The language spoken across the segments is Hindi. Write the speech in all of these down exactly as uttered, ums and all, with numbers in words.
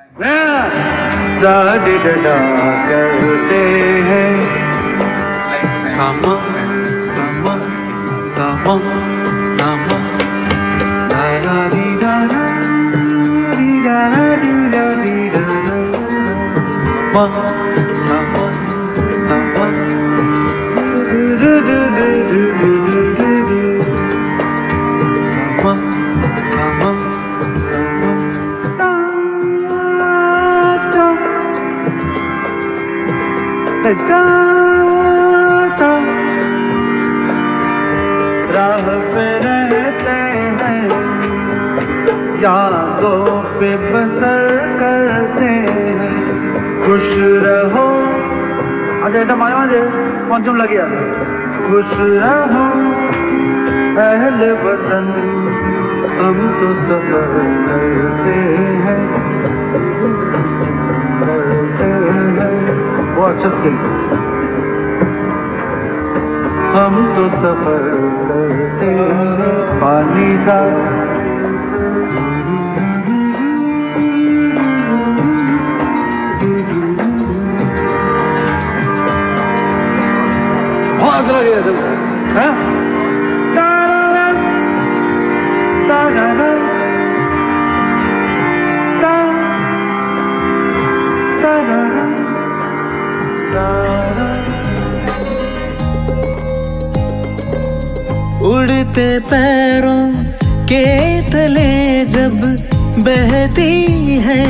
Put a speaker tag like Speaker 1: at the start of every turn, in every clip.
Speaker 1: दा-दी-दा-दा करते हैं सामा सामा सामा सामा दा-दा-दी-दा-दा दी-दा-दा-दी-दा-दी-दा-दा मा सामा सामा du-du-du-du-du-du-du-du सामा सामा जाता राह पे रहते हैं यादों पे बसर करते हैं खुश रहो आज ऐसा माने माने पंचम लग गया खुश रहो अहले वतन हम तो सफर करते हैं करते हैं वो अच्छा स्किल हम तो सफर करते हैं पानी का बहुत लगे तुम हैं
Speaker 2: उड़ते पैरों के तले जब बहती है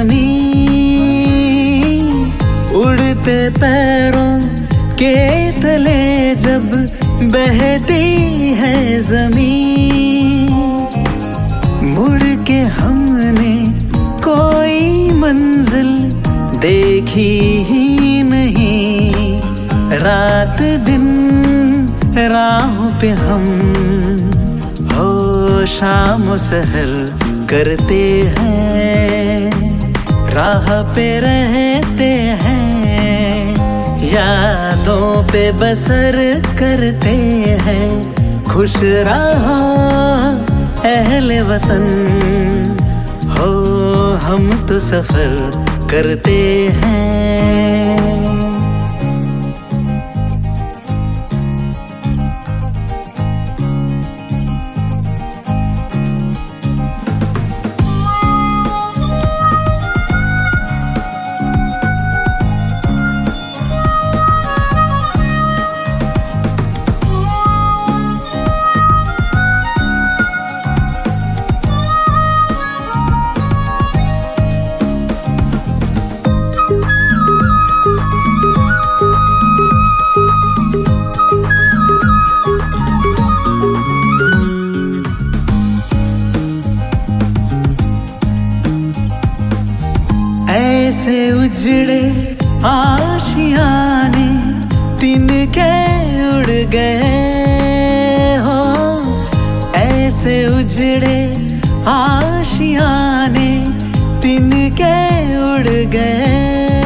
Speaker 2: ज़मीन उड़ते पैरों के तले जब बहती है ज़मीन मुड़ के हमने कोई मंजिल देखी ही नहीं रात दिन राहों पे हम हो शाम सहर करते हैं राह पे रहते हैं यादों पे बसर करते हैं खुश रहो अहले वतन हो हम तो सफर करते हैं ऐसे उजड़े आशियाने तिनके उड़ गए हो ऐसे उजड़े आशियाने तिनके उड़ गए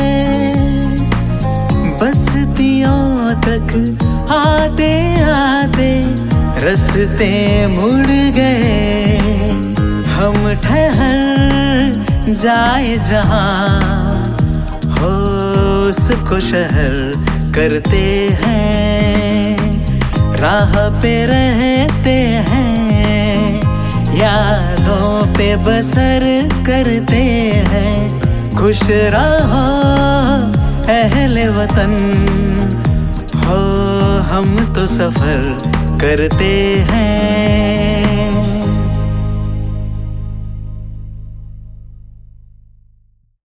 Speaker 2: बस्तियों तक आते आते रास्ते मुड़ गए हम ठहर जाए जहां हो उसको शहर करते हैं राह पे रहते हैं यादों पे बसर करते हैं खुश रहो अहले वतन हो हम तो सफर करते हैं